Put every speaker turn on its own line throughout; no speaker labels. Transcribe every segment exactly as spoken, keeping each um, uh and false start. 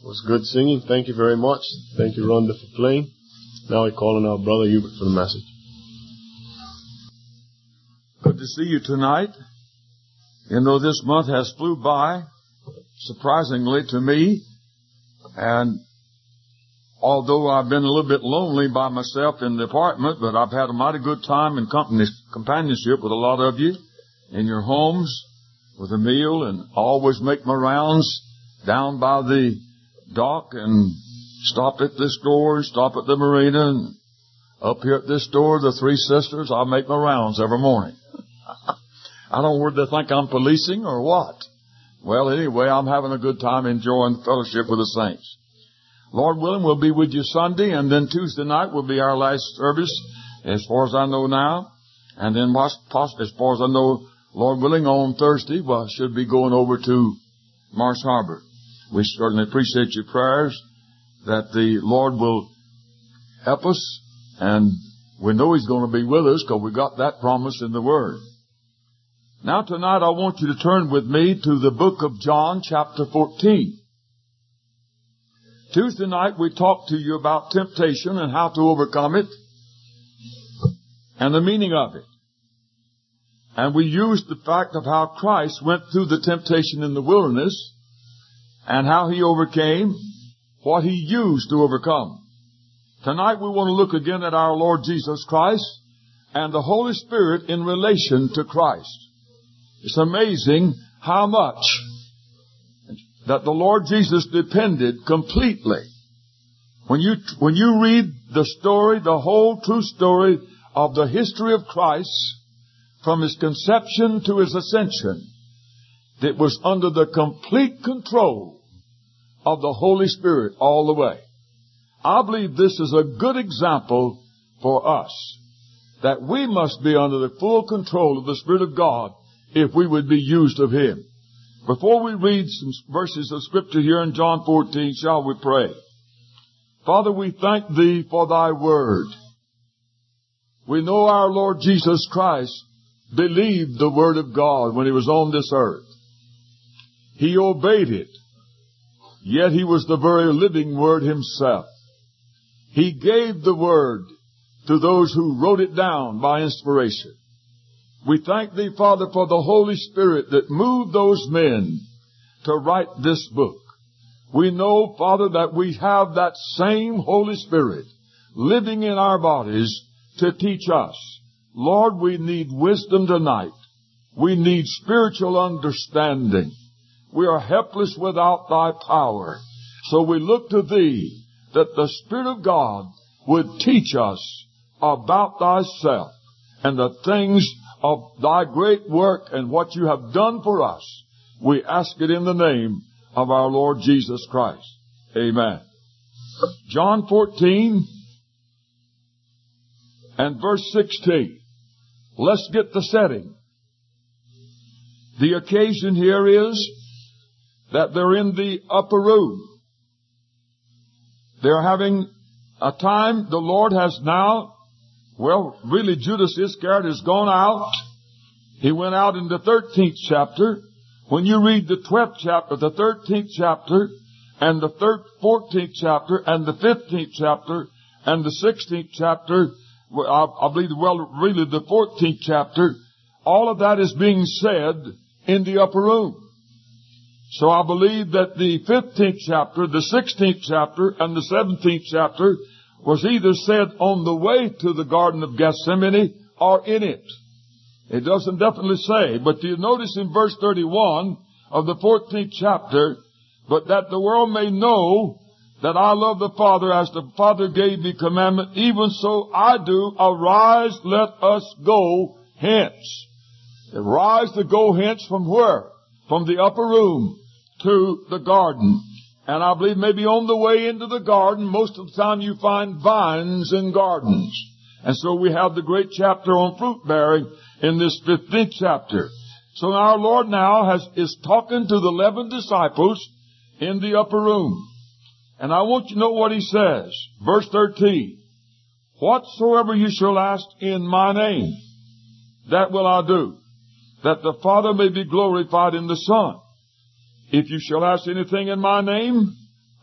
was good singing. Thank you very much. Thank you, Rhonda, for playing. Now we call on our brother Hubert for the message.
Good to see you tonight. You know, this month has flew by, surprisingly to me. And although I've been a little bit lonely by myself in the apartment, but I've had a mighty good time in company, companionship with a lot of you in your homes with a meal, and always make my rounds down by the dock and stop at this store, stop at the marina, and up here at this store, the Three Sisters. I make my rounds every morning. I don't know whether they think I'm policing or what. Well, anyway, I'm having a good time enjoying the fellowship with the saints. Lord willing, we'll be with you Sunday, and then Tuesday night will be our last service, as far as I know now. And then, as far as I know, Lord willing, on Thursday, well, should be going over to Marsh Harbor. We certainly appreciate your prayers that the Lord will help us, and we know He's going to be with us because we got that promise in the Word. Now tonight I want you to turn with me to the book of John, chapter fourteen. Tuesday night we talked to you about temptation and how to overcome it and the meaning of it. And we used the fact of how Christ went through the temptation in the wilderness and how He overcame, what He used to overcome. Tonight we want to look again at our Lord Jesus Christ and the Holy Spirit in relation to Christ. It's amazing how much that the Lord Jesus depended completely. When you, when you read the story, the whole true story of the history of Christ, from His conception to His ascension, it was under the complete control of the Holy Spirit all the way. I believe this is a good example for us, that we must be under the full control of the Spirit of God if we would be used of Him. Before we read some verses of Scripture here in John fourteen, shall we pray? Father, we thank Thee for Thy Word. We know our Lord Jesus Christ believed the Word of God when He was on this earth. He obeyed it, yet He was the very living Word Himself. He gave the Word to those who wrote it down by inspiration. We thank Thee, Father, for the Holy Spirit that moved those men to write this book. We know, Father, that we have that same Holy Spirit living in our bodies to teach us. Lord, we need wisdom tonight. We need spiritual understanding. We are helpless without Thy power. So we look to Thee that the Spirit of God would teach us about Thyself and the things of Thy great work and what You have done for us. We ask it in the name of our Lord Jesus Christ. Amen. John fourteen and verse sixteen. Let's get the setting. The occasion here is that they're in the upper room. They're having a time. The Lord has now, well, really Judas Iscariot has gone out. He went out in the thirteenth chapter. When you read the twelfth chapter, the thirteenth chapter, and the third, fourteenth chapter, and the fifteenth chapter, and the sixteenth chapter, I, I believe, well, really the fourteenth chapter, all of that is being said in the upper room. So I believe that the fifteenth chapter, the sixteenth chapter, and the seventeenth chapter was either said on the way to the Garden of Gethsemane or in it. It doesn't definitely say, but you notice in verse thirty-one of the fourteenth chapter, but that the world may know that I love the Father as the Father gave me commandment, even so I do. Arise, let us go hence. Arise to go hence from where? From the upper room to the garden. And I believe maybe on the way into the garden, most of the time you find vines in gardens. And so we have the great chapter on fruit bearing in this fifteenth chapter. So our Lord now has, is talking to the eleven disciples in the upper room. And I want you to know what He says. Verse thirteen. Whatsoever you shall ask in my name, that will I do, that the Father may be glorified in the Son. If you shall ask anything in my name,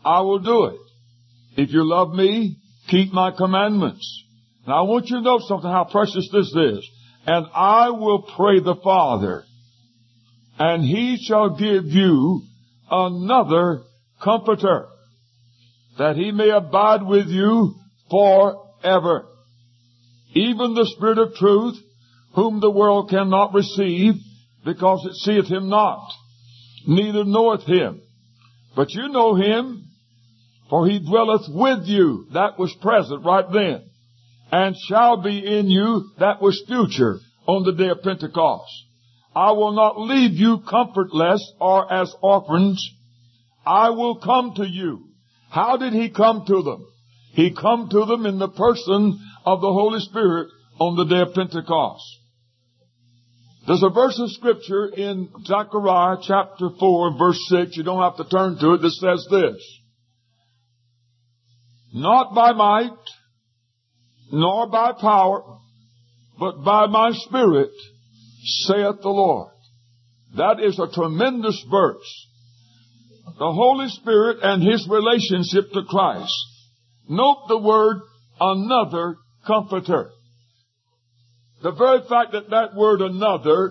I will do it. If you love me, keep my commandments. Now I want you to know something, how precious this is. And I will pray the Father, and he shall give you another comforter, that he may abide with you forever. Even the Spirit of truth, whom the world cannot receive, because it seeth him not, neither knoweth him. But you know him, for he dwelleth with you. That was present right then. And shall be in you. That was future on the day of Pentecost. I will not leave you comfortless or as orphans. I will come to you. How did he come to them? He come to them in the person of the Holy Spirit on the day of Pentecost. There's a verse of Scripture in Zechariah chapter four, verse six. You don't have to turn to it. That says this. Not by might, nor by power, but by my Spirit, saith the Lord. That is a tremendous verse. The Holy Spirit and his relationship to Christ. Note the word, another comforter. The very fact that that word another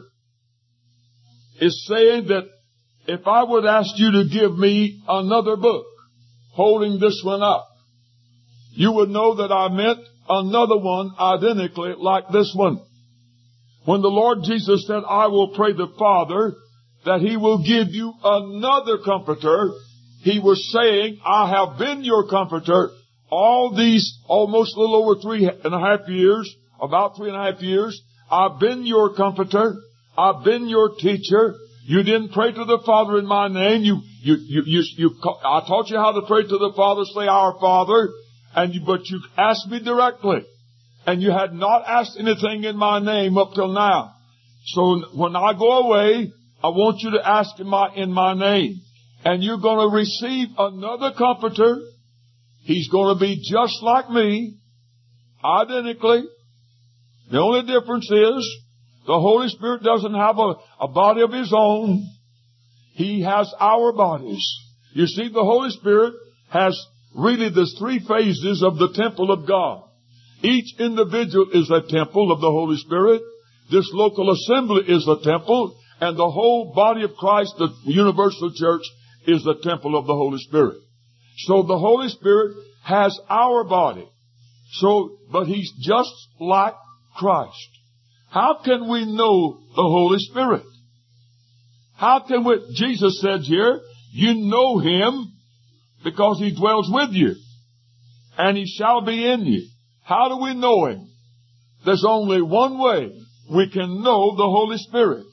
is saying that if I would ask you to give me another book, holding this one up, you would know that I meant another one identically like this one. When the Lord Jesus said, I will pray the Father that he will give you another comforter, he was saying, I have been your comforter all these almost a little over three and a half years, about three and a half years. I've been your comforter. I've been your teacher. You didn't pray to the Father in my name. You, you, you, you, you I taught you how to pray to the Father, say our Father. And you, but you asked me directly. And you had not asked anything in my name up till now. So when I go away, I want you to ask in my, in my name. And you're going to receive another comforter. He's going to be just like me, identically. The only difference is the Holy Spirit doesn't have a, a body of his own. He has our bodies. You see, the Holy Spirit has really there's three phases of the temple of God. Each individual is a temple of the Holy Spirit. This local assembly is a temple. And the whole body of Christ, the universal church, is the temple of the Holy Spirit. So the Holy Spirit has our body. So, but he's just like Christ. How can we know the Holy Spirit? How can we, Jesus said here, you know him because he dwells with you. And he shall be in you. How do we know him? There's only one way we can know the Holy Spirit.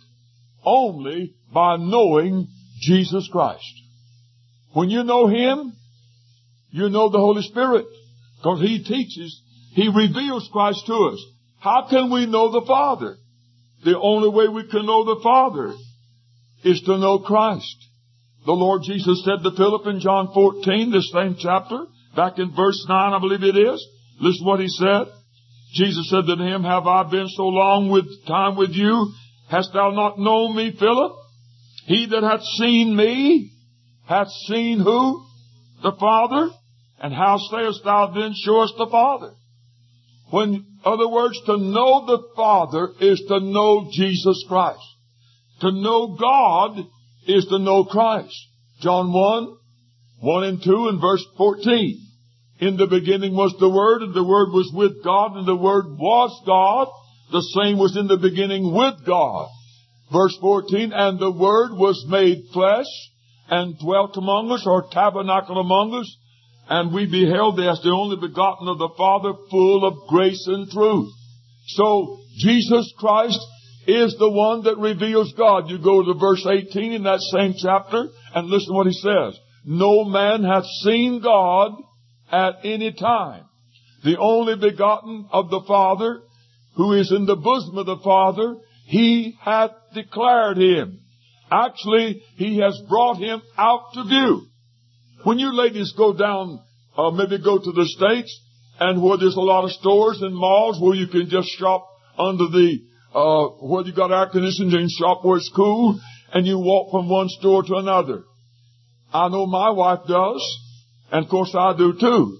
Only by knowing Jesus Christ. When you know him, you know the Holy Spirit. Because he teaches, he reveals Christ to us. How can we know the Father? The only way we can know the Father is to know Christ. The Lord Jesus said to Philip in John fourteen, this same chapter, back in verse nine, I believe it is. Listen what he said. Jesus said to him, have I been so long with time with you? Hast thou not known me, Philip? He that hath seen me hath seen who? The Father. And how sayest thou then, show us the Father? When, in other words, to know the Father is to know Jesus Christ. To know God is to know Christ. John one, one and two and verse fourteen. In the beginning was the Word, and the Word was with God, and the Word was God. The same was in the beginning with God. Verse fourteen, and the Word was made flesh, and dwelt among us, or tabernacled among us, and we beheld thee as the only begotten of the Father, full of grace and truth. So, Jesus Christ is the one that reveals God. You go to verse eighteen in that same chapter, and listen what he says. No man hath seen God at any time. The only begotten of the Father, who is in the bosom of the Father, he hath declared him. Actually, he has brought him out to view. When you ladies go down, uh, maybe go to the States, and where there's a lot of stores and malls where you can just shop under the, uh, where you got air conditioning and shop where it's cool, and you walk from one store to another. I know my wife does. And of course I do too.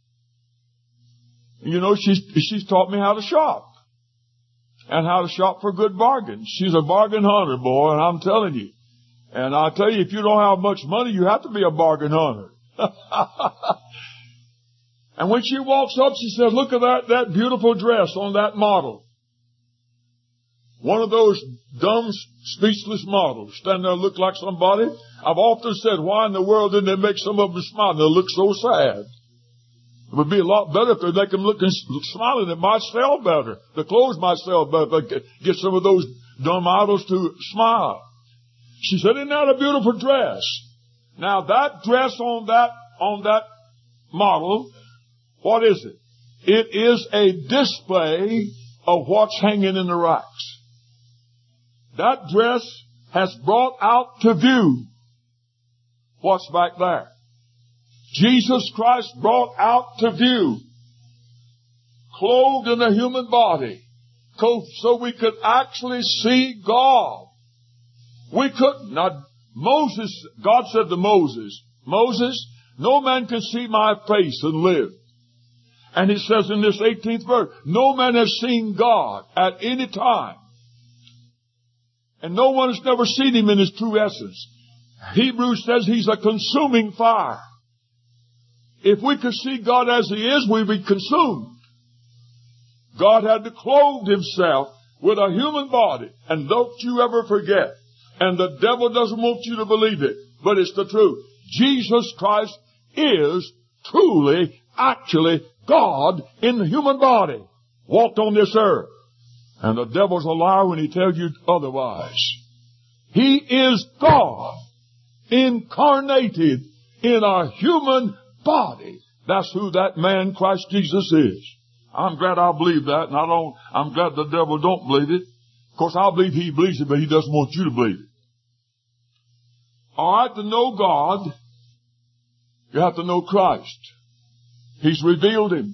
You know, she's, she's taught me how to shop. And how to shop for good bargains. She's a bargain hunter, boy, and I'm telling you. And I tell you, if you don't have much money, you have to be a bargain hunter. And when she walks up, she says, look at that, that beautiful dress on that model. One of those dumb, speechless models, standing there look like somebody. I've often said, why in the world didn't they make some of them smile? They look so sad. It would be a lot better if they make them look smiling. It might sell better. The clothes might sell better if they get some of those dumb models to smile. She said, isn't that a beautiful dress? Now that dress on that, on that model, what is it? It is a display of what's hanging in the racks. That dress has brought out to view what's back there. Jesus Christ brought out to view, clothed in a human body, so we could actually see God. We couldn't. Now, Moses, God said to Moses, Moses, no man can see my face and live. And it says in this eighteenth verse, no man has seen God at any time. And no one has never seen him in his true essence. Hebrews says he's a consuming fire. If we could see God as he is, we'd be consumed. God had to clothe himself with a human body. And don't you ever forget. And the devil doesn't want you to believe it, but it's the truth. Jesus Christ is truly, actually God in the human body. Walked on this earth. And the devil's a liar when he tells you otherwise. He is God incarnated in a human body. That's who that man Christ Jesus is. I'm glad I believe that, and I don't, I'm glad the devil don't believe it. Of course, I believe he believes it, but he doesn't want you to believe it. All right, to know God, you have to know Christ. He's revealed him.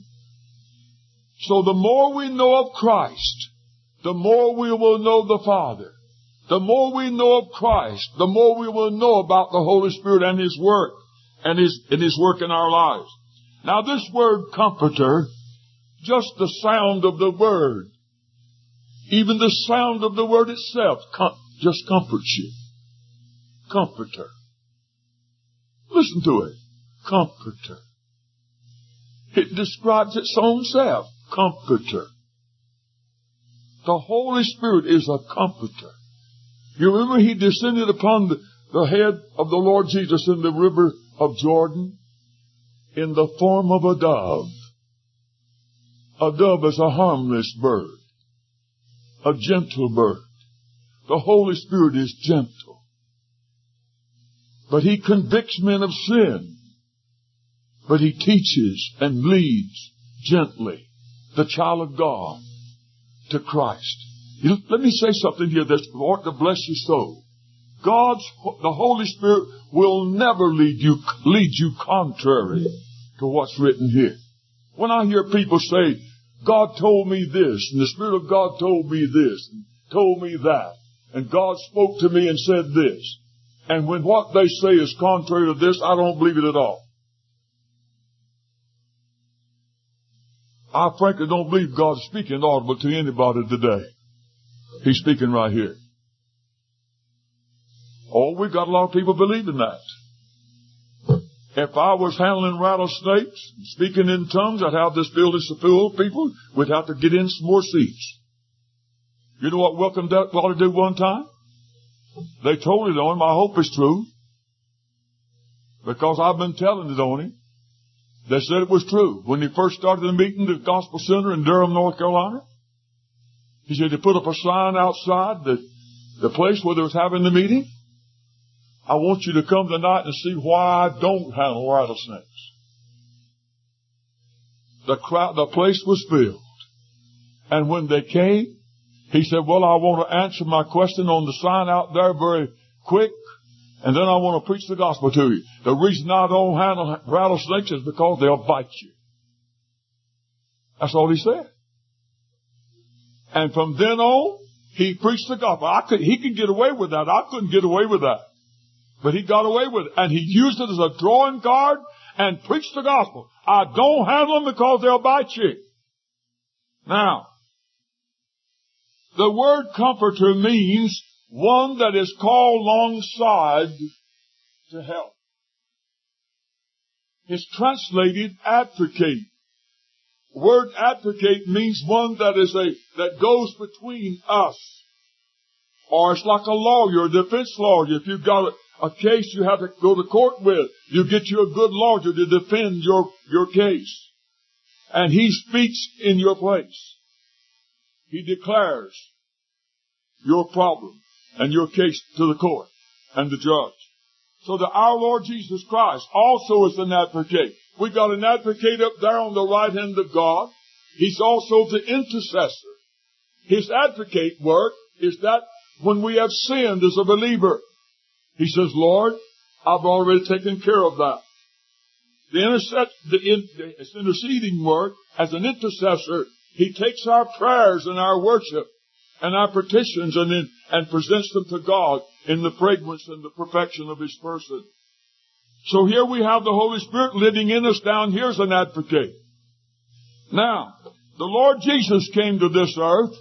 So the more we know of Christ, the more we will know the Father. The more we know of Christ, the more we will know about the Holy Spirit and his work, and his, and his work in our lives. Now this word comforter, just the sound of the word, even the sound of the word itself, com- just comforts you. Comforter. Listen to it. Comforter. It describes its own self. Comforter. The Holy Spirit is a comforter. You remember he descended upon the, the head of the Lord Jesus in the river of Jordan in the form of a dove. A dove is a harmless bird. A gentle bird. The Holy Spirit is gentle. But he convicts men of sin. But he teaches and leads gently the child of God to Christ. Let me say something here that's ought to bless your soul. God's, the Holy Spirit will never lead you, lead you contrary to what's written here. When I hear people say, God told me this, and the Spirit of God told me this, and told me that, and God spoke to me and said this, and when what they say is contrary to this, I don't believe it at all. I frankly don't believe God is speaking audible to anybody today. He's speaking right here. Oh, we've got a lot of people believing that. If I was handling rattlesnakes and speaking in tongues, I'd have this building so full of people, we'd have to get in some more seats. You know what Welcome Duck ought to do one time? They told it on him. I hope it's true. Because I've been telling it on him. They said it was true. When he first started the meeting at the Gospel Center in Durham, North Carolina, he said they put up a sign outside the, the place where they was having the meeting. I want you to come tonight and see why I don't handle rattlesnakes. The crowd, the place was filled. And when they came, he said, well, I want to answer my question on the sign out there very quick. And then I want to preach the gospel to you. The reason I don't handle rattlesnakes is because they'll bite you. That's all he said. And from then on, he preached the gospel. I could, he could get away with that. I couldn't get away with that. But he got away with it. And he used it as a drawing card and preach the gospel. I don't handle them because they'll bite you. Now, the word comforter means one that is called alongside to help. It's translated advocate. Word advocate means one that is a, that goes between us. Or it's like a lawyer, a defense lawyer. If you've got a, a case you have to go to court with, you get you a good lawyer to defend your, your case. And he speaks in your place. He declares your problem and your case to the court and the judge. So that our Lord Jesus Christ also is an advocate. We've got an advocate up there on the right hand of God. He's also the intercessor. His advocate work is that when we have sinned as a believer, he says, Lord, I've already taken care of that. The, intercet, the, in, the interceding work as an intercessor, he takes our prayers and our worship and our petitions and, in, and presents them to God in the fragrance and the perfection of his person. So here we have the Holy Spirit living in us down here as an advocate. Now, the Lord Jesus came to this earth,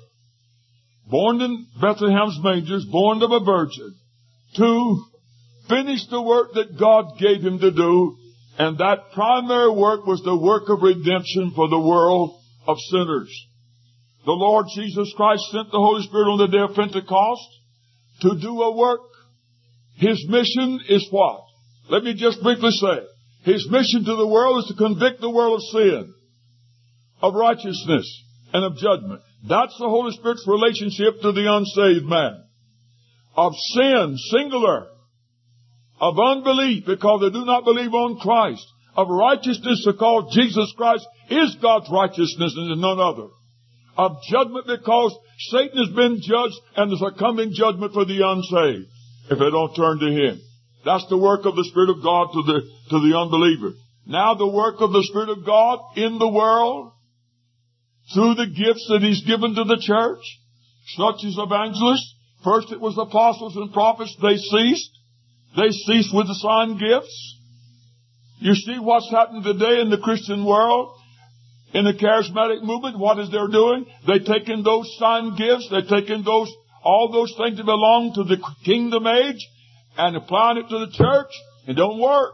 born in Bethlehem's mangers, born of a virgin, to finish the work that God gave him to do, and that primary work was the work of redemption for the world of sinners. The Lord Jesus Christ sent the Holy Spirit on the day of Pentecost to do a work. His mission is what? Let me just briefly say. His mission to the world is to convict the world of sin, of righteousness, and of judgment. That's the Holy Spirit's relationship to the unsaved man. Of sin, singular. Of unbelief, because they do not believe on Christ. Of righteousness, because Jesus Christ is God's righteousness and none other. Of judgment, because Satan has been judged and there's a coming judgment for the unsaved if they don't turn to him. That's the work of the Spirit of God to the, to the unbeliever. Now the work of the Spirit of God in the world through the gifts that he's given to the church, such as evangelists. First it was apostles and prophets. They ceased. They ceased with the sign gifts. You see what's happening today in the Christian world? In the charismatic movement, what is they're doing? They've taken those sign gifts, they've taken those, all those things that belong to the kingdom age and applying it to the church. It don't work.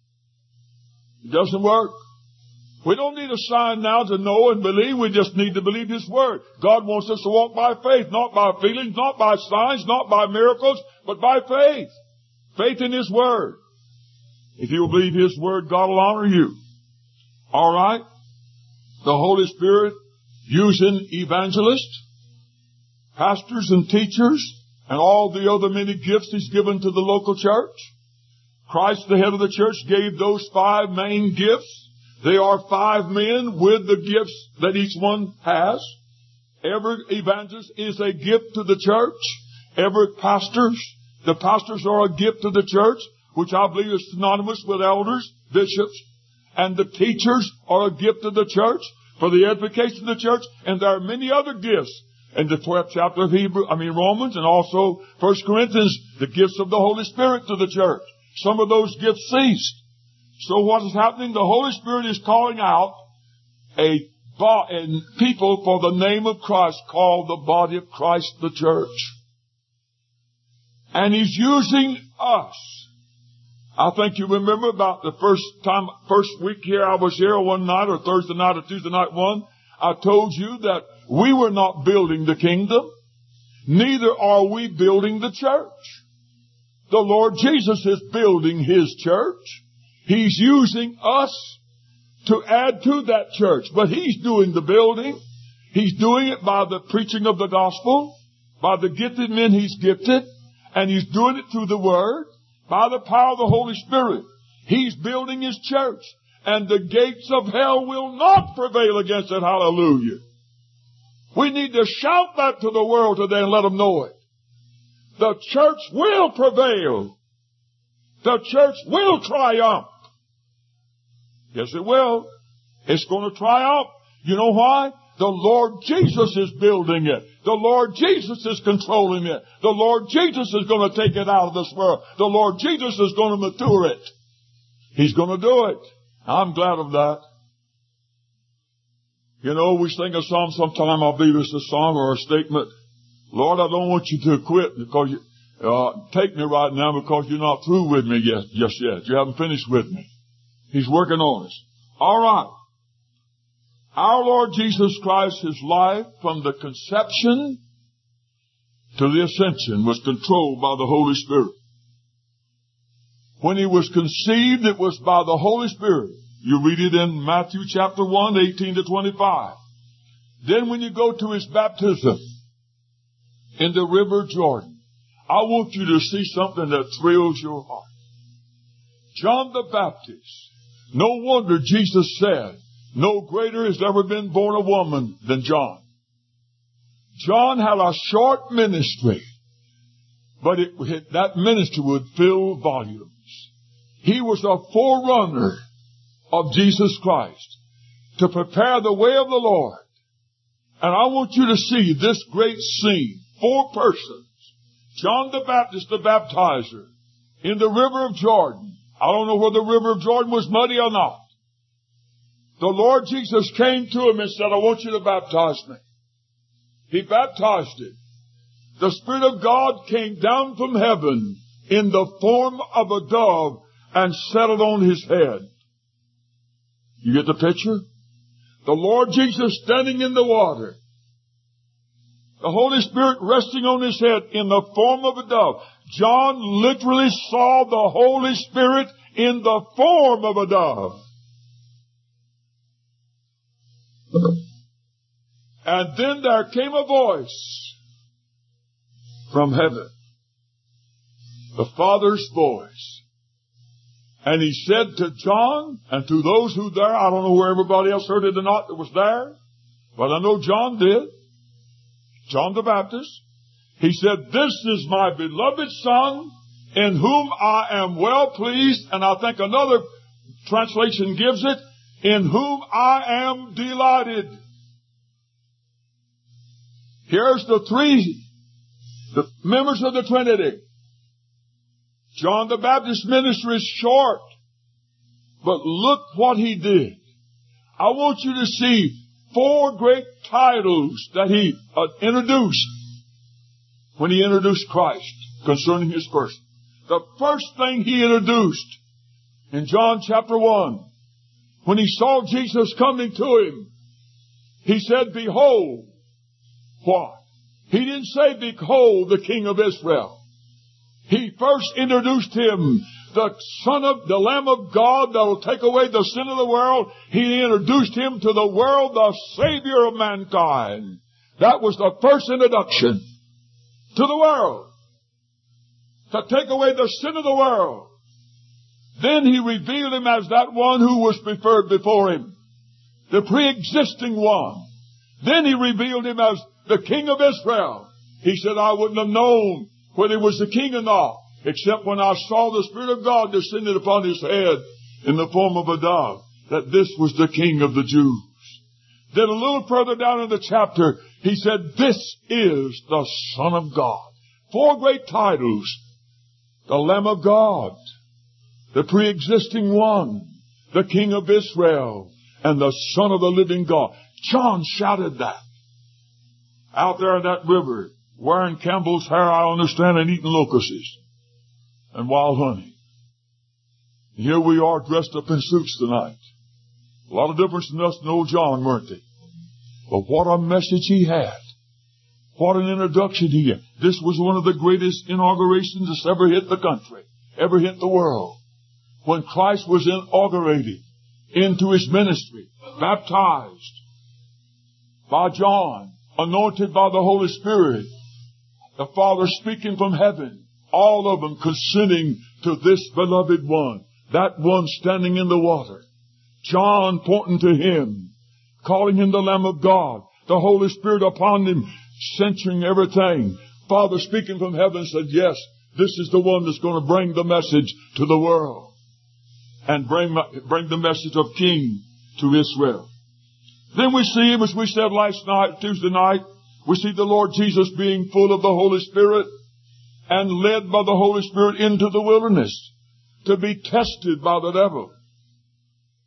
It doesn't work. We don't need a sign now to know and believe. We just need to believe his word. God wants us to walk by faith, not by feelings, not by signs, not by miracles, but by faith. Faith in his word. If you will believe his word, God will honor you. All right? The Holy Spirit using evangelists, pastors and teachers, and all the other many gifts he's given to the local church. Christ, the head of the church, gave those five main gifts. They are five men with the gifts that each one has. Every evangelist is a gift to the church. Every pastor, the pastors are a gift to the church, which I believe is synonymous with elders, bishops, and the teachers are a gift to the church for the edification of the church, and there are many other gifts in the twelfth chapter of Hebrew, I mean Romans, and also First Corinthians, the gifts of the Holy Spirit to the church. Some of those gifts ceased. So what is happening? The Holy Spirit is calling out a bo- and people for the name of Christ, called the body of Christ, the church. And he's using us. I think you remember about the first time, first week here I was here one night, or Thursday night or Tuesday night one, I told you that we were not building the kingdom. Neither are we building the church. The Lord Jesus is building his church. He's using us to add to that church. But he's doing the building. He's doing it by the preaching of the gospel, by the gifted men he's gifted, and he's doing it through the word, by the power of the Holy Spirit. He's building his church, and the gates of hell will not prevail against it. Hallelujah. We need to shout that to the world today and let them know it. The church will prevail. The church will triumph. Yes, it will. It's going to triumph. You know why? The Lord Jesus is building it. The Lord Jesus is controlling it. The Lord Jesus is going to take it out of this world. The Lord Jesus is going to mature it. He's going to do it. I'm glad of that. You know, we sing a song sometime, I believe it's a song or a statement. Lord, I don't want you to quit because you, uh, take me right now because you're not through with me yet, just yet. You haven't finished with me. He's working on us. All right. Our Lord Jesus Christ, His life from the conception to the ascension was controlled by the Holy Spirit. When He was conceived, it was by the Holy Spirit. You read it in Matthew chapter one, eighteen to twenty-five. Then when you go to His baptism in the river Jordan, I want you to see something that thrills your heart. John the Baptist. No wonder Jesus said, no greater has ever been born of woman than John. John had a short ministry, but it, that ministry would fill volumes. He was a forerunner of Jesus Christ to prepare the way of the Lord. And I want you to see this great scene. Four persons. John the Baptist, the baptizer, in the river of Jordan. I don't know whether the river of Jordan was muddy or not. The Lord Jesus came to him and said, I want you to baptize me. He baptized him. The Spirit of God came down from heaven in the form of a dove and settled on his head. You get the picture? The Lord Jesus standing in the water. The Holy Spirit resting on his head in the form of a dove. John literally saw the Holy Spirit in the form of a dove. And then there came a voice from heaven. The Father's voice. And he said to John and to those who there, I don't know where everybody else heard it or not that was there, but I know John did. John the Baptist. He said, this is my beloved Son in whom I am well pleased. And I think another translation gives it, in whom I am delighted. Here's the three, the members of the Trinity. John the Baptist's ministry is short, but look what he did. I want you to see four great titles that he uh, introduced when he introduced Christ concerning his person. The first thing he introduced in John chapter one, when he saw Jesus coming to him, he said, behold, what? He didn't say, behold, the King of Israel. He first introduced him, the Son of the Lamb of God that will take away the sin of the world. He introduced him to the world, the Savior of mankind. That was the first introduction to the world, to take away the sin of the world. Then he revealed him as that one who was preferred before him, the pre-existing one. Then he revealed him as the King of Israel. He said, I wouldn't have known whether he was the king or not, except when I saw the Spirit of God descended upon his head in the form of a dove, that this was the King of the Jews. Then a little further down in the chapter, he said, this is the Son of God. Four great titles. The Lamb of God, the pre-existing one, the King of Israel, and the Son of the living God. John shouted that out there in that river, wearing Campbell's hair, I understand, and eating locusts and wild honey. And here we are dressed up in suits tonight. A lot of difference in us and old John, weren't they? But what a message he had. What an introduction he had. This was one of the greatest inaugurations that's ever hit the country, ever hit the world. When Christ was inaugurated into his ministry, baptized by John, anointed by the Holy Spirit, the Father speaking from heaven, all of them consenting to this beloved one, that one standing in the water. John pointing to him, calling him the Lamb of God, the Holy Spirit upon him, censuring everything. Father speaking from heaven said, yes, this is the one that's going to bring the message to the world and bring, bring the message of King to Israel. Then we see him, as we said last night, Tuesday night, we see the Lord Jesus being full of the Holy Spirit and led by the Holy Spirit into the wilderness to be tested by the devil.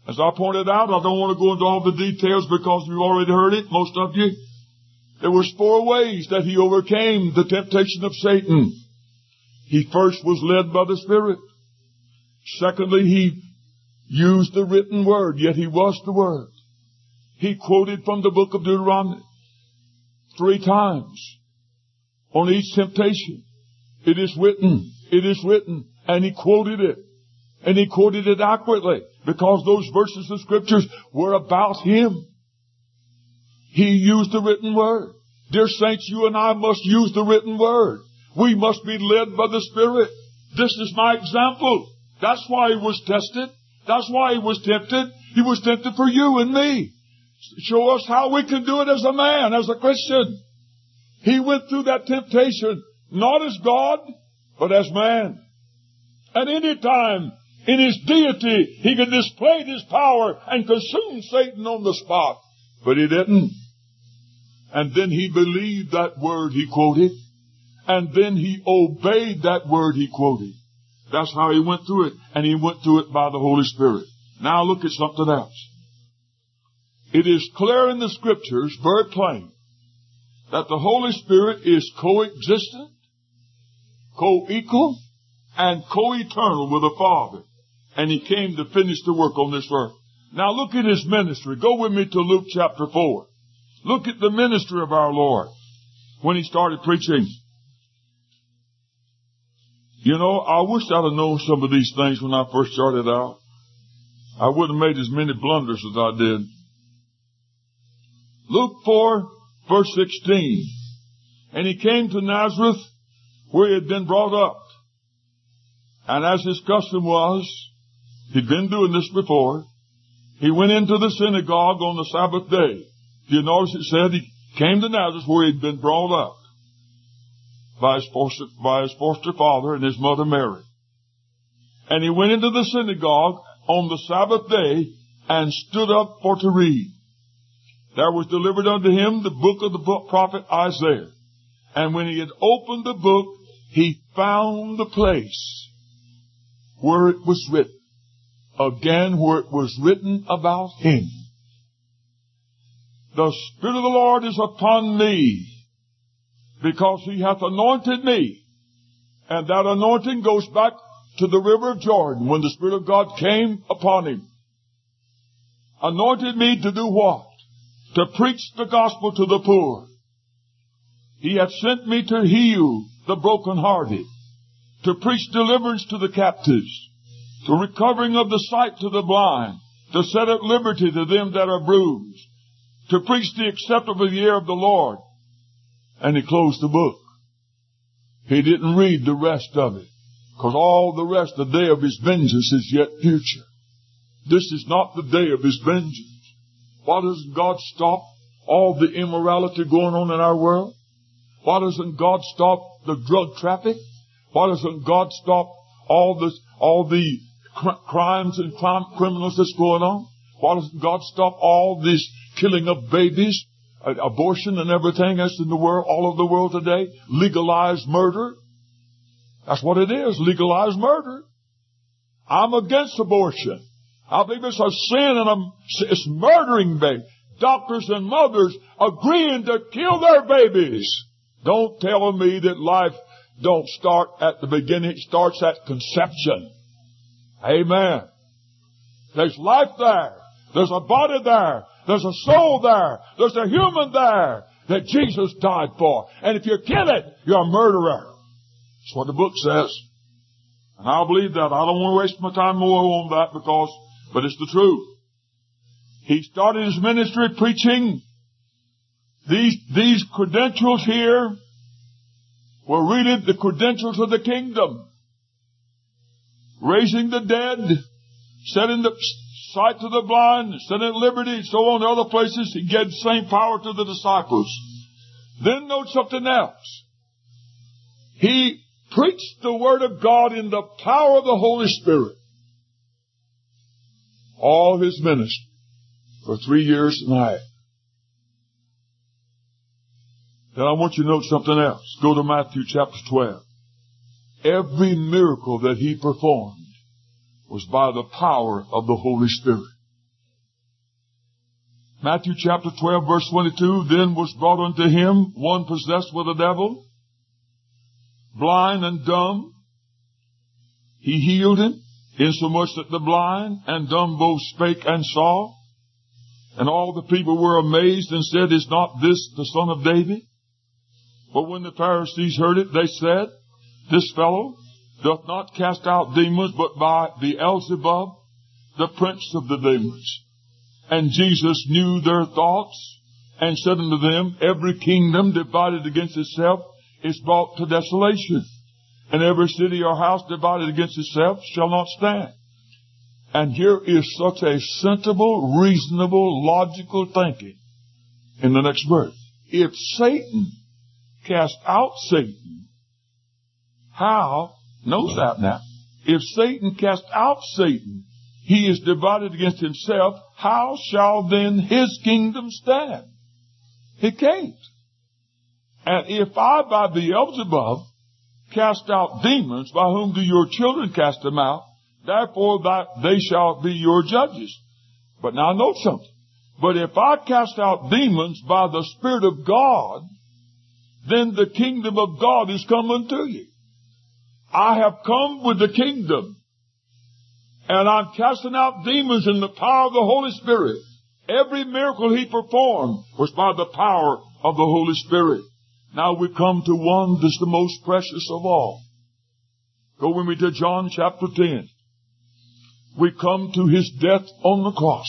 As I pointed out, I don't want to go into all the details because you've already heard it, most of you. There were four ways that he overcame the temptation of Satan. He first was led by the Spirit. Secondly, he used the written word, yet he was the Word. He quoted from the book of Deuteronomy three times on each temptation. It is written, it is written, and he quoted it. And he quoted it accurately because those verses of scriptures were about him. He used the written word. Dear saints, you and I must use the written word. We must be led by the Spirit. This is my example. That's why he was tested. That's why he was tempted. He was tempted for you and me. Show us how we can do it as a man, as a Christian. He went through that temptation, not as God, but as man. At any time, in his deity, he could display his power and consume Satan on the spot. But he didn't. And then he believed that word he quoted. And then he obeyed that word he quoted. That's how he went through it. And he went through it by the Holy Spirit. Now look at something else. It is clear in the scriptures, very plain, that the Holy Spirit is coexistent, co-equal, and co-eternal with the Father. And he came to finish the work on this earth. Now look at his ministry. Go with me to Luke chapter four. Look at the ministry of our Lord when he started preaching. You know, I wish I'd have known some of these things when I first started out. I wouldn't have made as many blunders as I did. Luke four, verse sixteen. And he came to Nazareth, where he had been brought up. And as his custom was, he'd been doing this before, he went into the synagogue on the Sabbath day. You notice it said he came to Nazareth, where he'd been brought up by his foster, by his foster father and his mother Mary. And he went into the synagogue on the Sabbath day and stood up for to read. There was delivered unto him the book of the prophet Isaiah. And when he had opened the book, he found the place where it was written. Again, where it was written about him. The Spirit of the Lord is upon me, because he hath anointed me. And that anointing goes back to the river of Jordan, when the Spirit of God came upon him. Anointed me to do what? To preach the gospel to the poor. He hath sent me to heal the brokenhearted, to preach deliverance to the captives, to recovering of the sight to the blind, to set at liberty to them that are bruised, to preach the acceptable year of the Lord. And he closed the book. He didn't read the rest of it, because all the rest, the day of his vengeance is yet future. This is not the day of his vengeance. Why doesn't God stop all the immorality going on in our world? Why doesn't God stop the drug traffic? Why doesn't God stop all this, all the cr- crimes and crime, criminals that's going on? Why doesn't God stop all this killing of babies, uh, abortion and everything else in the world, all over the world today? Legalized murder. That's what it is, legalized murder. I'm against abortion. I believe it's a sin and a, it's murdering babies. Doctors and mothers agreeing to kill their babies. Don't tell me that life don't start at the beginning. It starts at conception. Amen. There's life there. There's a body there. There's a soul there. There's a human there that Jesus died for. And if you kill it, you're a murderer. That's what the book says. And I believe that. I don't want to waste my time more on that because, but it's the truth. He started his ministry preaching. These, these credentials here were really the credentials of the kingdom. Raising the dead, setting the sight to the blind, setting at liberty, so on to other places. He gave the same power to the disciples. Then note something else. He preached the Word of God in the power of the Holy Spirit. All his ministry for three years and a half. Then I want you to note something else. Go to Matthew chapter twelve. Every miracle that he performed was by the power of the Holy Spirit. Matthew chapter twelve verse twenty-two, then was brought unto him one possessed with a devil, blind and dumb. He healed him, insomuch that the blind and dumb both spake and saw. And all the people were amazed and said, is not this the son of David? But when the Pharisees heard it, they said, this fellow doth not cast out demons, but by Beelzebub, the prince of the demons. And Jesus knew their thoughts, and said unto them, every kingdom divided against itself is brought to desolation, and every city or house divided against itself shall not stand. And here is such a sensible, reasonable, logical thinking in the next verse. If Satan cast out Satan, how, notice that now, if Satan cast out Satan, he is divided against himself, how shall then his kingdom stand? He can't. And if I by Beelzebub cast out demons, by whom do your children cast them out? Therefore that they shall be your judges. But now note something. But if I cast out demons by the Spirit of God, then the kingdom of God is come unto you. I have come with the kingdom, and I'm casting out demons in the power of the Holy Spirit. Every miracle he performed was by the power of the Holy Spirit. Now we come to one that's the most precious of all. Go with me to John chapter ten. We come to his death on the cross.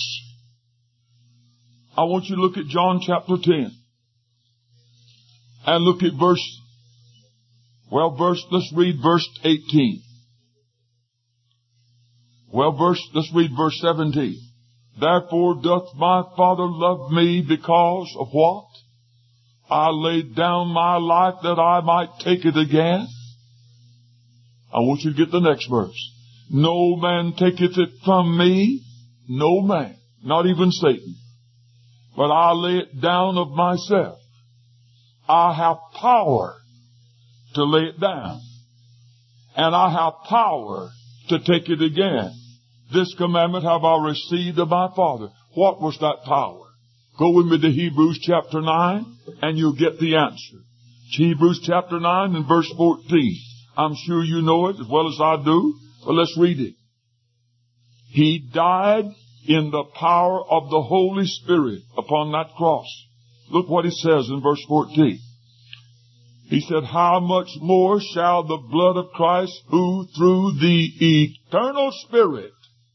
I want you to look at John chapter ten. And look at verse, well, verse, let's read verse eighteen. Well, verse, let's read verse seventeen. Therefore doth my Father love me because of what? I laid down my life that I might take it again. I want you to get the next verse. No man taketh it from me, no man, not even Satan. But I lay it down of myself. I have power to lay it down. And I have power to take it again. This commandment have I received of my Father. What was that power? Go with me to Hebrews chapter nine and you'll get the answer. Hebrews chapter nine and verse fourteen. I'm sure you know it as well as I do. But let's read it. He died in the power of the Holy Spirit upon that cross. Look what it says in verse fourteen. He said, how much more shall the blood of Christ, who through the eternal Spirit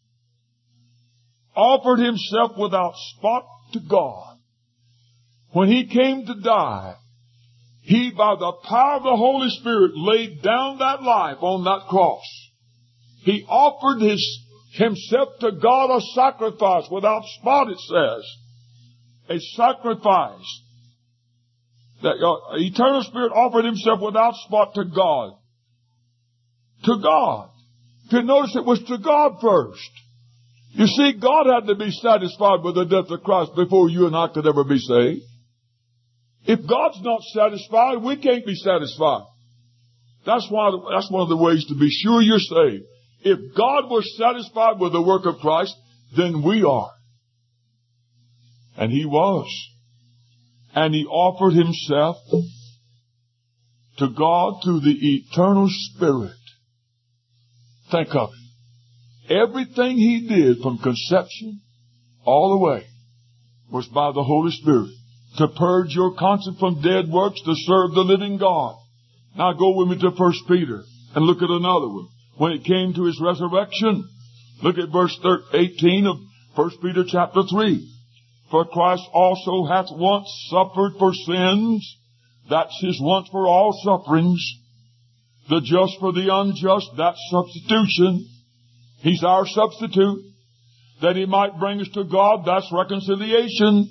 offered himself without spot to God. When he came to die, he by the power of the Holy Spirit laid down that life on that cross. He offered his, himself to God a sacrifice without spot, it says. A sacrifice. That uh, eternal Spirit offered himself without spot to God. To God. If you notice, it was to God first. You see, God had to be satisfied with the death of Christ before you and I could ever be saved. If God's not satisfied, we can't be satisfied. That's why, that's one of the ways to be sure you're saved. If God was satisfied with the work of Christ, then we are. And he was. And he offered himself to God through the eternal Spirit. Think of it. Everything he did from conception all the way was by the Holy Spirit. To purge your conscience from dead works, to serve the living God. Now go with me to First Peter and look at another one. When it came to his resurrection, look at verse eighteen of First Peter chapter three. For Christ also hath once suffered for sins. That's his once for all sufferings. The just for the unjust, that's substitution. He's our substitute. That he might bring us to God, that's reconciliation.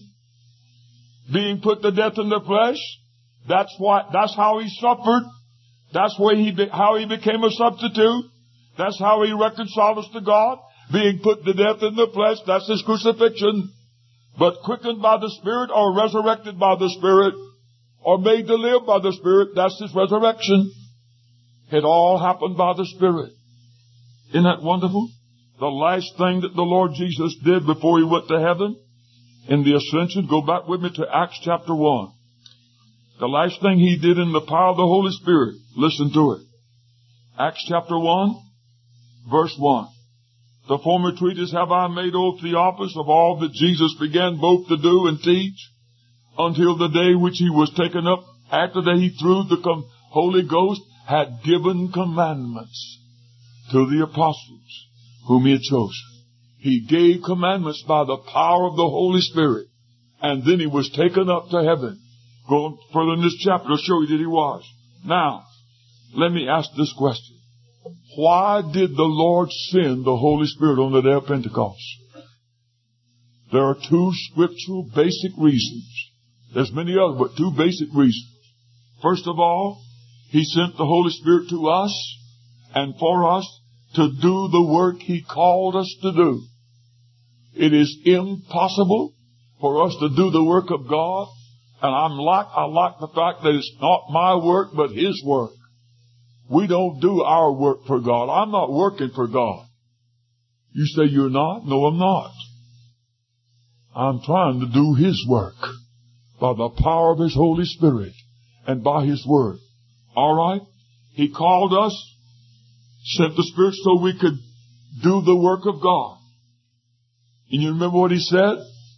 Being put to death in the flesh, that's why, that's how he suffered. That's why he be, how he became a substitute. That's how he reconciled us to God. Being put to death in the flesh, that's his crucifixion. But quickened by the Spirit, or resurrected by the Spirit, or made to live by the Spirit, that's his resurrection. It all happened by the Spirit. Isn't that wonderful? The last thing that the Lord Jesus did before he went to heaven, in the ascension. Go back with me to Acts chapter one. The last thing he did in the power of the Holy Spirit. Listen to it. Acts chapter one, verse one. The former treatise have I made, O Theophilus, of all that Jesus began both to do and teach, until the day which he was taken up, after that he through the com- Holy Ghost had given commandments to the apostles whom he had chosen. He gave commandments by the power of the Holy Spirit, and then he was taken up to heaven. Going further in this chapter to show you that he was. Now, let me ask this question. Why did the Lord send the Holy Spirit on the day of Pentecost? There are two scriptural basic reasons. There's many others, but two basic reasons. First of all, he sent the Holy Spirit to us and for us to do the work he called us to do. It is impossible for us to do the work of God. And I'm like, I like the fact that it's not my work, but his work. We don't do our work for God. I'm not working for God. You say you're not? No, I'm not. I'm trying to do his work by the power of his Holy Spirit and by his word. All right? He called us, sent the Spirit so we could do the work of God. And you remember what he said?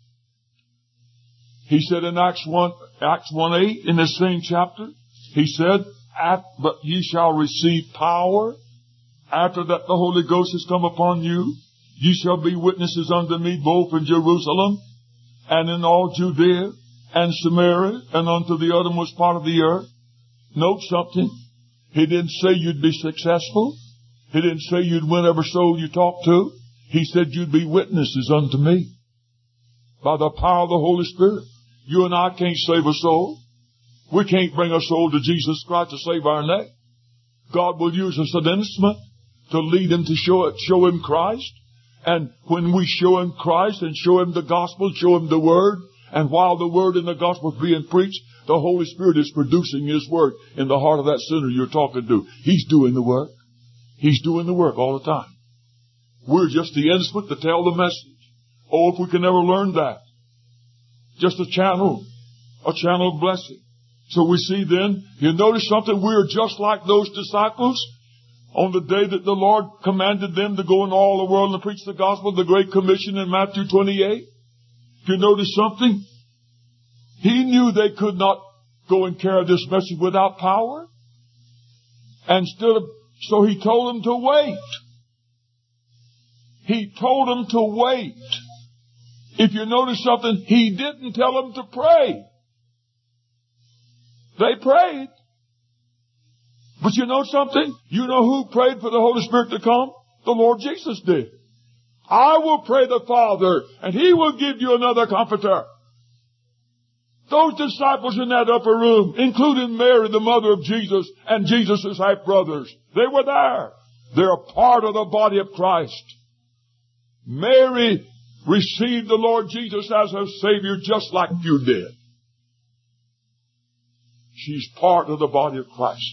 He said in Acts one, Acts one eight, in the same chapter, he said, but ye shall receive power after that the Holy Ghost has come upon you. Ye shall be witnesses unto me both in Jerusalem and in all Judea and Samaria and unto the uttermost part of the earth. Note something. He didn't say you'd be successful. He didn't say you'd win every soul you talk to. He said you'd be witnesses unto me by the power of the Holy Spirit. You and I can't save a soul. We can't bring a soul to Jesus Christ to save our neck. God will use us as an instrument to lead him to show it, show him Christ. And when we show him Christ and show him the gospel, show him the word, and while the word and the gospel is being preached, the Holy Spirit is producing his work in the heart of that sinner you're talking to. He's doing the work. He's doing the work all the time. We're just the instrument to tell the message. Oh, if we can ever learn that. Just a channel, a channel of blessing. So we see then, you notice something, we are just like those disciples on the day that the Lord commanded them to go in all the world and preach the gospel, the Great Commission in Matthew twenty-eight. You notice something? He knew they could not go and carry this message without power. And still, so he told them to wait. He told them to wait. If you notice something, he didn't tell them to pray. They prayed. But you know something? You know who prayed for the Holy Spirit to come? The Lord Jesus did. I will pray the Father, and he will give you another comforter. Those disciples in that upper room, including Mary, the mother of Jesus, and Jesus' half-brothers, they were there. They're a part of the body of Christ. Mary received the Lord Jesus as her Savior just like you did. She's part of the body of Christ.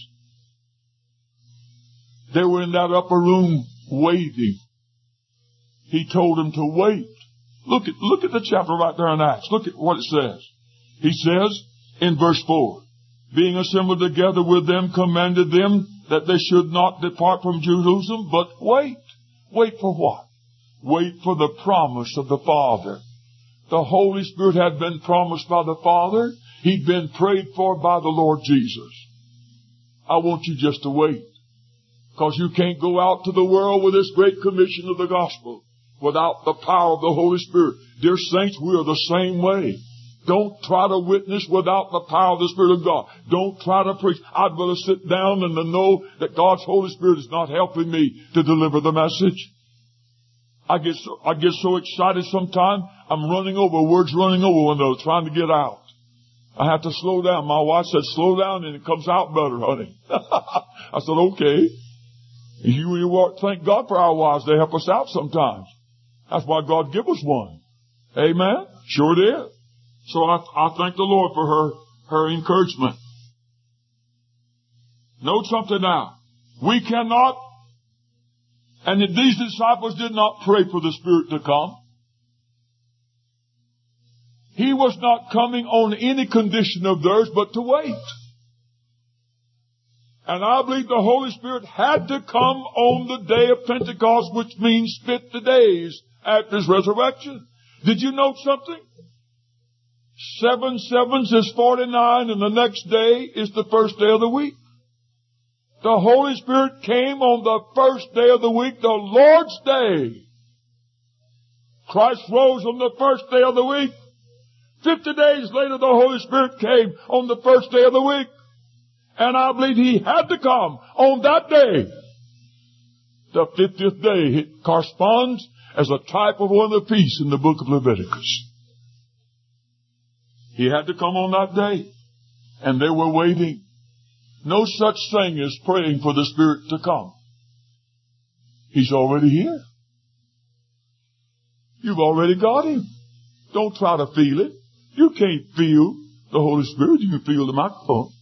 They were in that upper room waiting. He told them to wait. Look at, look at the chapter right there in Acts. Look at what it says. He says in verse four, being assembled together with them, commanded them that they should not depart from Jerusalem, but wait. Wait for what? Wait for the promise of the Father. The Holy Spirit had been promised by the Father. He'd been prayed for by the Lord Jesus. I want you just to wait. Because you can't go out to the world with this great commission of the gospel without the power of the Holy Spirit. Dear saints, we are the same way. Don't try to witness without the power of the Spirit of God. Don't try to preach. I'd rather sit down and to know that God's Holy Spirit is not helping me to deliver the message. I get so, I get so excited sometimes, I'm running over, words running over when they're trying to get out. I have to slow down. My wife said, slow down and it comes out better, honey. I said, okay. You, you thank God for our wives. They help us out sometimes. That's why God give us one. Amen? Sure did. So I, I thank the Lord for her, her encouragement. Note something now. We cannot, and if these disciples did not pray for the Spirit to come, He was not coming on any condition of theirs but to wait. And I believe the Holy Spirit had to come on the day of Pentecost, which means fifty days after His resurrection. Did you note something? Seven sevens is forty-nine, and the next day is the first day of the week. The Holy Spirit came on the first day of the week, the Lord's Day. Christ rose on the first day of the week. Fifty days later, the Holy Spirit came on the first day of the week. And I believe He had to come on that day. The fiftieth day, it corresponds as a type of one of the feasts in the book of Leviticus. He had to come on that day. And they were waiting. No such thing as praying for the Spirit to come. He's already here. You've already got Him. Don't try to feel it. You can't feel the Holy Spirit. You can feel the microphone.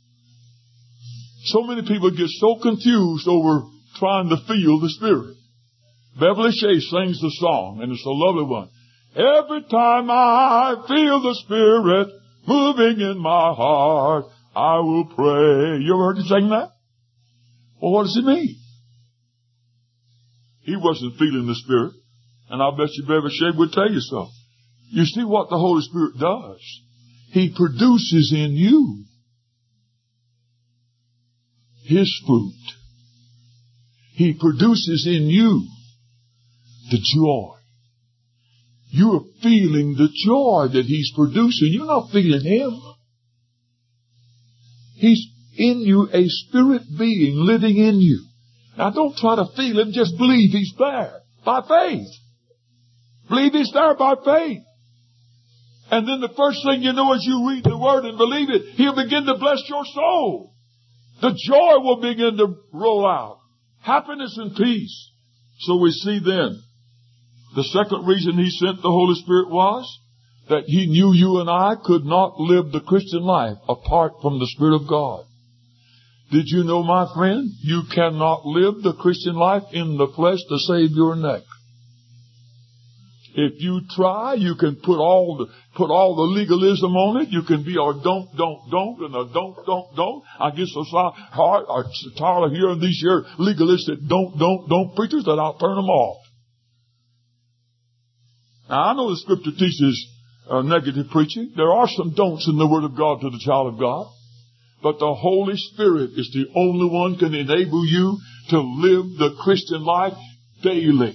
So many people get so confused over trying to feel the Spirit. Beverly Shea sings the song, and it's a lovely one. Every time I feel the Spirit moving in my heart, I will pray. You ever heard him sing that? Well, what does it mean? He wasn't feeling the Spirit, and I bet you Beverly Shea would tell you so. You see what the Holy Spirit does? He produces in you His fruit. He produces in you the joy. You are feeling the joy that He's producing. You're not feeling Him. He's in you, a spirit being living in you. Now don't try to feel Him. Just believe He's there by faith. Believe He's there by faith. And then the first thing you know as you read the Word and believe it, He'll begin to bless your soul. The joy will begin to roll out. Happiness and peace. So we see then, the second reason He sent the Holy Spirit was that He knew you and I could not live the Christian life apart from the Spirit of God. Did you know, my friend, you cannot live the Christian life in the flesh to save your neck. If you try, you can put all the, put all the legalism on it. You can be a don't, don't, don't, and a don't, don't, don't. I get so hard, or tired of hearing these here legalistic don't, don't, don't preachers that I'll turn them off. Now, I know the Scripture teaches uh, negative preaching. There are some don'ts in the Word of God to the child of God. But the Holy Spirit is the only one can enable you to live the Christian life daily.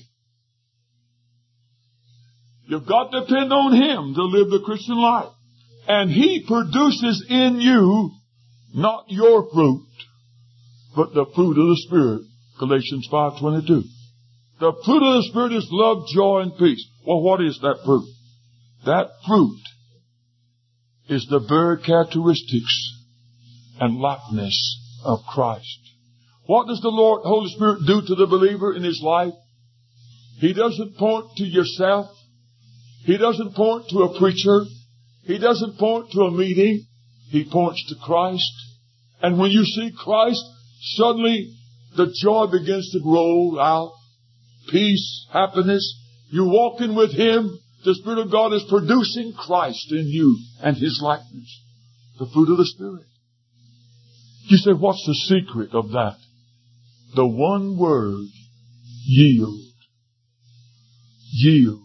You've got to depend on Him to live the Christian life. And He produces in you not your fruit, but the fruit of the Spirit. Galatians five twenty-two. The fruit of the Spirit is love, joy, and peace. Well, what is that fruit? That fruit is the very characteristics and likeness of Christ. What does the Lord, Holy Spirit do to the believer in his life? He doesn't point to yourself. He doesn't point to a preacher. He doesn't point to a meeting. He points to Christ. And when you see Christ, suddenly the joy begins to roll out. Peace, happiness. You're walking with Him. The Spirit of God is producing Christ in you and His likeness. The fruit of the Spirit. You say, what's the secret of that? The one word, yield. Yield.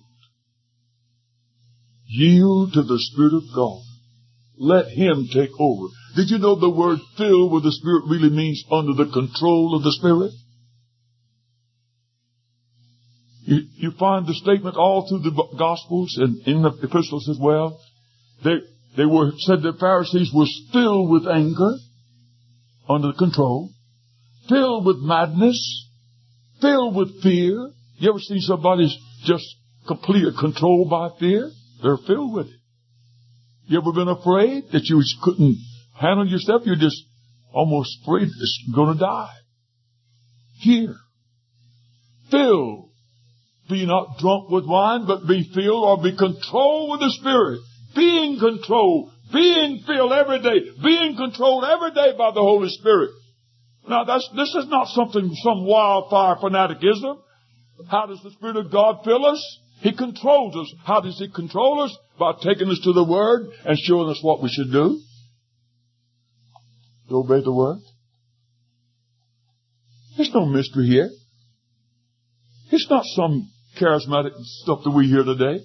Yield to the Spirit of God. Let Him take over. Did you know the word filled with the Spirit really means under the control of the Spirit? You, you find the statement all through the Gospels and in the epistles as well. They, they were said the Pharisees was filled with anger, under the control, filled with madness, filled with fear. You ever see somebody just completely controlled by fear? They're filled with it. You ever been afraid that you couldn't handle yourself? You're just almost afraid it's going to die. Fear. Filled. Be not drunk with wine, but be filled or be controlled with the Spirit. Being controlled. Being filled every day. Being controlled every day by the Holy Spirit. Now that's, this is not something, some wildfire fanaticism. How does the Spirit of God fill us? He controls us. How does He control us? by taking us to the Word and showing us what we should do. To obey the Word. There's no mystery here. It's not some charismatic stuff that we hear today.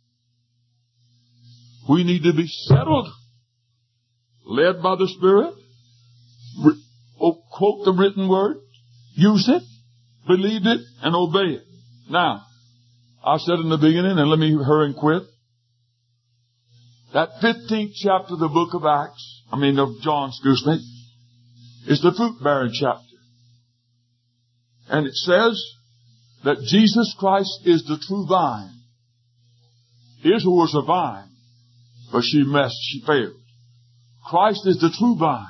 We need to be settled, led by the Spirit, re- oh, quote the written Word, use it, believe it, and obey it. Now, I said in the beginning, and let me hurry and quit, that fifteenth chapter of the book of Acts, I mean of John, excuse me, is the fruit-bearing chapter. And it says that Jesus Christ is the true vine. Israel was a vine, but she messed, she failed. Christ is the true vine.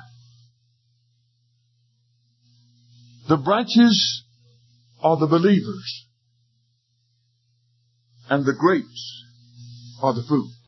The branches are the believers, and the grapes are the fruit.